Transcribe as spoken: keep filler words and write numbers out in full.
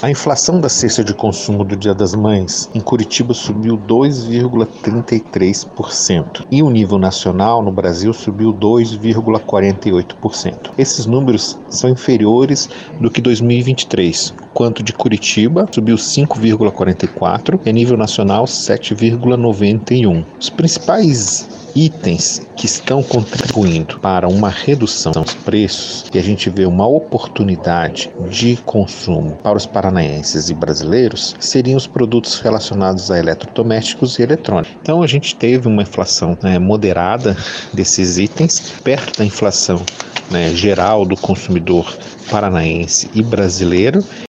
A inflação da cesta de consumo do Dia das Mães em Curitiba subiu dois vírgula trinta e três por cento e o nível nacional no Brasil subiu dois vírgula quarenta e oito por cento. Esses números são inferiores do que dois mil e vinte e três, quanto de Curitiba subiu cinco vírgula quarenta e quatro e a nível nacional sete vírgula noventa e um. Os principais itens que estão contribuindo para uma redução dos preços, e a gente vê uma oportunidade de consumo para os paranaenses e brasileiros, seriam os produtos relacionados a eletrodomésticos e eletrônicos. Então a gente teve uma inflação né, moderada desses itens, perto da inflação né, geral do consumidor paranaense e brasileiro,